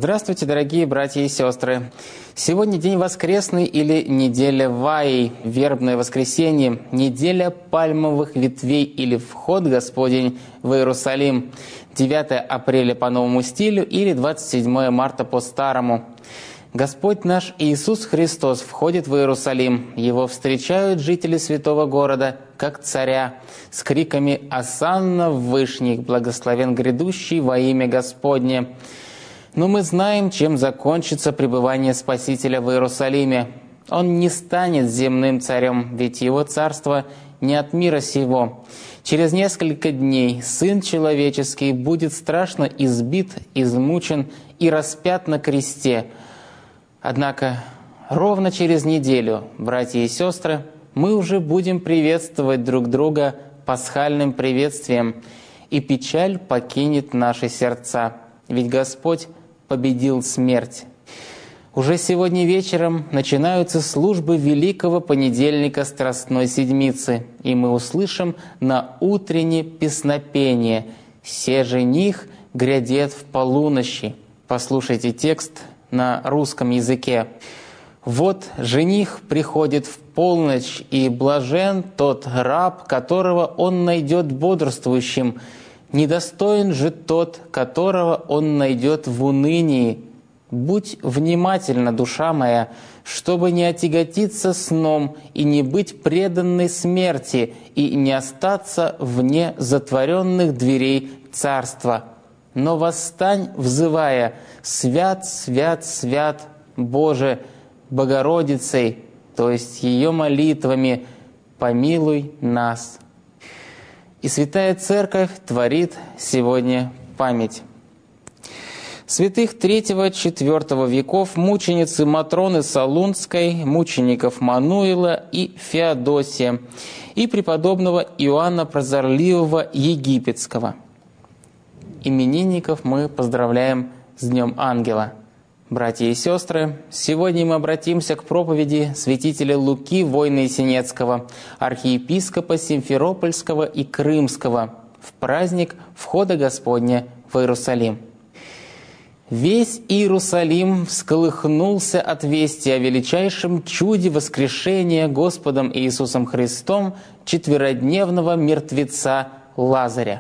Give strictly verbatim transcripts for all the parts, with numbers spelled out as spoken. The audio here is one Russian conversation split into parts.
Здравствуйте, дорогие братья и сестры! Сегодня день воскресный или неделя Ваи, вербное воскресенье, неделя пальмовых ветвей или вход Господень в Иерусалим, девятое апреля по новому стилю или двадцать седьмое марта по старому. Господь наш Иисус Христос входит в Иерусалим. Его встречают жители святого города, как царя, с криками «Осанна в вышних, благословен грядущий во имя Господне». Но мы знаем, чем закончится пребывание Спасителя в Иерусалиме. Он не станет земным царем, ведь его царство не от мира сего. Через несколько дней Сын Человеческий будет страшно избит, измучен и распят на кресте. Однако ровно через неделю, братья и сестры, мы уже будем приветствовать друг друга пасхальным приветствием, и печаль покинет наши сердца, ведь Господь победил смерть. Уже сегодня вечером начинаются службы Великого Понедельника Страстной Седмицы, и мы услышим на утренне песнопение «Се жених грядет в полуночи». Послушайте текст на русском языке. «Вот жених приходит в полночь, и блажен тот раб, которого он найдет бодрствующим. Недостоин же тот, которого он найдет в унынии. Будь внимательна, душа моя, чтобы не отяготиться сном и не быть преданной смерти и не остаться вне затворенных дверей царства. Но восстань, взывая: «Свят, свят, свят, Боже, Богородицей», то есть ее молитвами, помилуй нас. И Святая Церковь творит сегодня память святых третьего-четвёртого веков, мученицы Матроны Солунской, мучеников Мануила и Феодосия, и преподобного Иоанна Прозорливого Египетского. Именинников мы поздравляем с Днем Ангела. Братья и сестры, сегодня мы обратимся к проповеди святителя Луки Войно-Ясенецкого, архиепископа Симферопольского и Крымского, в праздник входа Господня в Иерусалим. Весь Иерусалим всколыхнулся от вести о величайшем чуде воскрешения Господом Иисусом Христом четверодневного мертвеца Лазаря.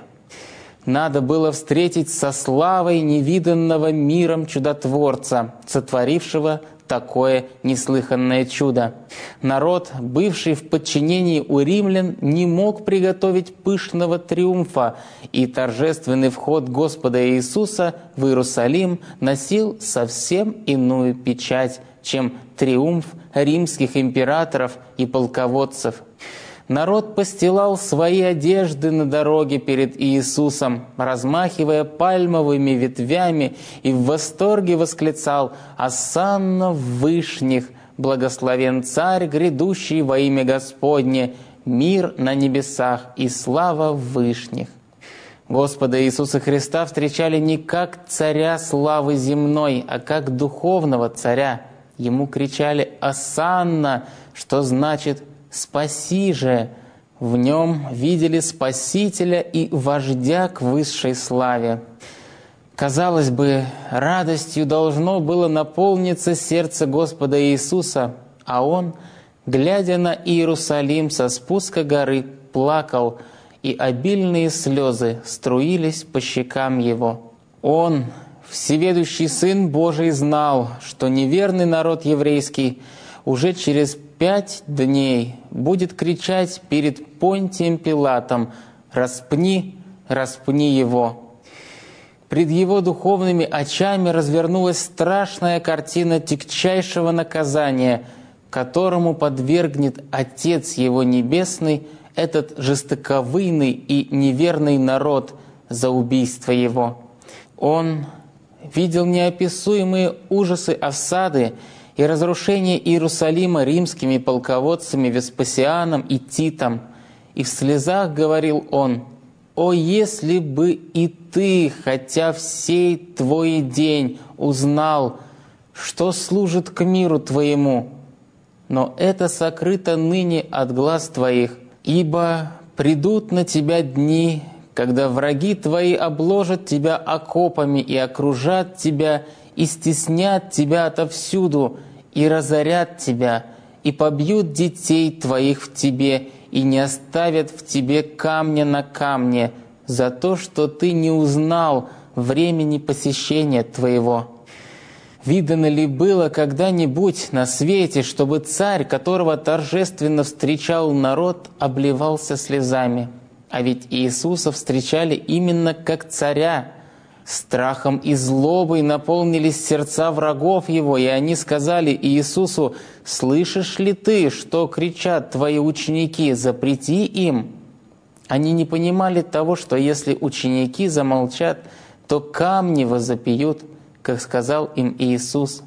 Надо было встретить со славой невиданного миром чудотворца, сотворившего такое неслыханное чудо. Народ, бывший в подчинении у римлян, не мог приготовить пышного триумфа, и торжественный вход Господа Иисуса в Иерусалим носил совсем иную печать, чем триумф римских императоров и полководцев. Народ постилал свои одежды на дороге перед Иисусом, размахивая пальмовыми ветвями, и в восторге восклицал: «Осанна в вышних, благословен Царь, грядущий во имя Господне, мир на небесах и слава в вышних». Господа Иисуса Христа встречали не как царя славы земной, а как духовного царя. Ему кричали «Осанна», что значит «Спаси же!». В нем видели Спасителя и вождя к высшей славе. Казалось бы, радостью должно было наполниться сердце Господа Иисуса, а Он, глядя на Иерусалим со спуска горы, плакал, и обильные слезы струились по щекам Его. Он, всеведущий Сын Божий, знал, что неверный народ еврейский уже через пять дней будет кричать перед Понтием Пилатом: «Распни, распни его». Пред его духовными очами развернулась страшная картина тягчайшего наказания, которому подвергнет Отец его Небесный этот жестоковыйный и неверный народ за убийство его. Он видел неописуемые ужасы осады и разрушение Иерусалима римскими полководцами Веспасианом и Титом. И в слезах говорил он: «О, если бы и ты, хотя в сей твой день, узнал, что служит к миру твоему! Но это сокрыто ныне от глаз твоих, ибо придут на тебя дни, когда враги твои обложат тебя окопами и окружат тебя, и стеснят тебя отовсюду, и разорят тебя, и побьют детей твоих в тебе, и не оставят в тебе камня на камне, за то, что ты не узнал времени посещения твоего. Видано ли было когда-нибудь на свете, чтобы царь, которого торжественно встречал народ, обливался слезами? А ведь Иисуса встречали именно как царя. Страхом и злобой наполнились сердца врагов Его, и они сказали Иисусу: «Слышишь ли ты, что кричат твои ученики? Запрети им». Они не понимали того, что если ученики замолчат, то камни возопьют, как сказал им Иисус.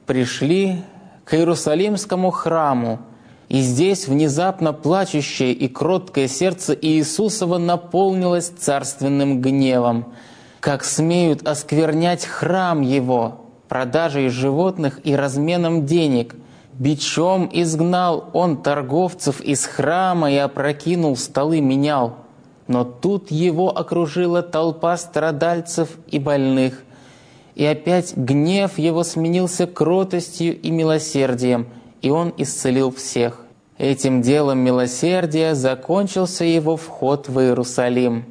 Пришли к Иерусалимскому храму, и здесь внезапно плачущее и кроткое сердце Иисусова наполнилось царственным гневом. Как смеют осквернять храм Его продажей животных и разменом денег? Бичом изгнал Он торговцев из храма и опрокинул столы менял. Но тут Его окружила толпа страдальцев и больных. И опять гнев Его сменился кротостью и милосердием, и Он исцелил всех. Этим делом милосердия закончился Его вход в Иерусалим.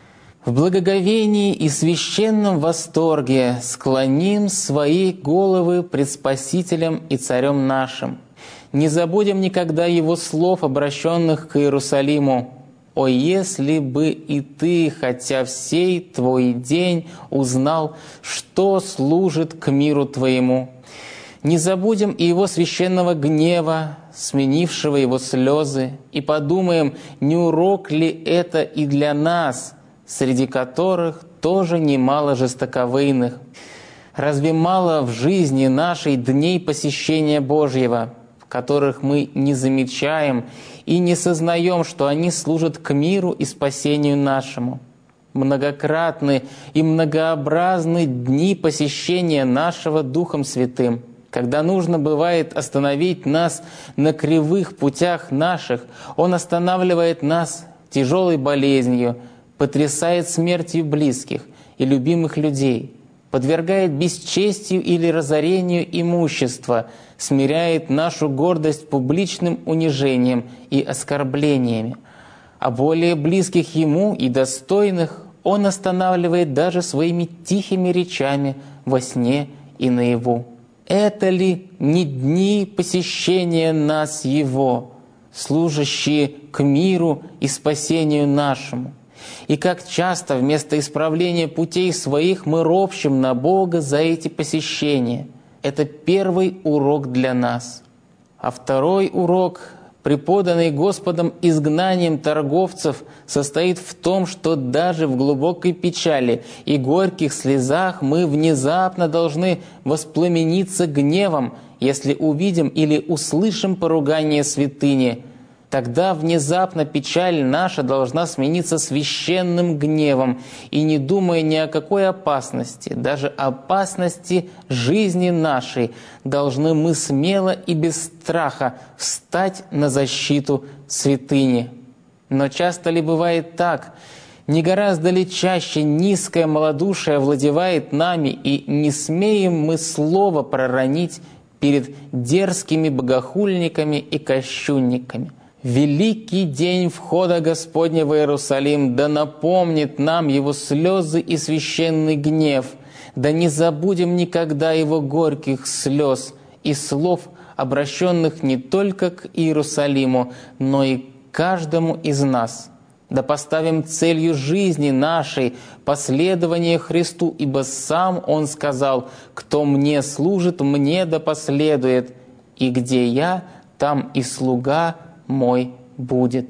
В благоговении и священном восторге склоним свои головы пред Спасителем и Царем нашим. Не забудем никогда Его слов, обращенных к Иерусалиму: «О, если бы и ты, хотя в сей твой день, узнал, что служит к миру твоему». Не забудем и Его священного гнева, сменившего Его слезы, и подумаем, не урок ли это и для нас, среди которых тоже немало жестоковыйных. Разве мало в жизни нашей дней посещения Божьего, в которых мы не замечаем и не сознаем, что они служат к миру и спасению нашему? Многократны и многообразны дни посещения нашего Духом Святым, когда нужно бывает остановить нас на кривых путях наших. Он останавливает нас тяжелой болезнью, потрясает смертью близких и любимых людей, подвергает бесчестию или разорению имущества, смиряет нашу гордость публичным унижением и оскорблениями. А более близких Ему и достойных Он останавливает даже своими тихими речами во сне и наяву. Это ли не дни посещения нас Его, служащие к миру и спасению нашему? И как часто вместо исправления путей своих мы ропщем на Бога за эти посещения. Это первый урок для нас. А второй урок, преподанный Господом изгнанием торговцев, состоит в том, что даже в глубокой печали и горьких слезах мы внезапно должны воспламениться гневом, если увидим или услышим поругание святыни. Тогда внезапно печаль наша должна смениться священным гневом, и не думая ни о какой опасности, даже опасности жизни нашей, должны мы смело и без страха встать на защиту святыни. Но часто ли бывает так? Не гораздо ли чаще низкое малодушие овладевает нами, и не смеем мы слова проронить перед дерзкими богохульниками и кощунниками? Великий день входа Господня в Иерусалим да напомнит нам Его слезы и священный гнев, да не забудем никогда Его горьких слез и слов, обращенных не только к Иерусалиму, но и к каждому из нас. Да поставим целью жизни нашей последование Христу, ибо Сам Он сказал: «Кто Мне служит, Мне да последует, и где Я, там и слуга Мой будет».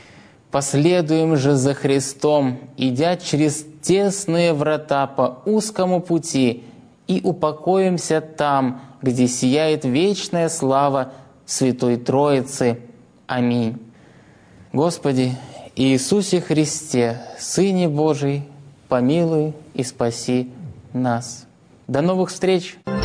Последуем же за Христом, идя через тесные врата по узкому пути, и упокоимся там, где сияет вечная слава Святой Троицы. Аминь. Господи Иисусе Христе, Сыне Божий, помилуй и спаси нас. До новых встреч!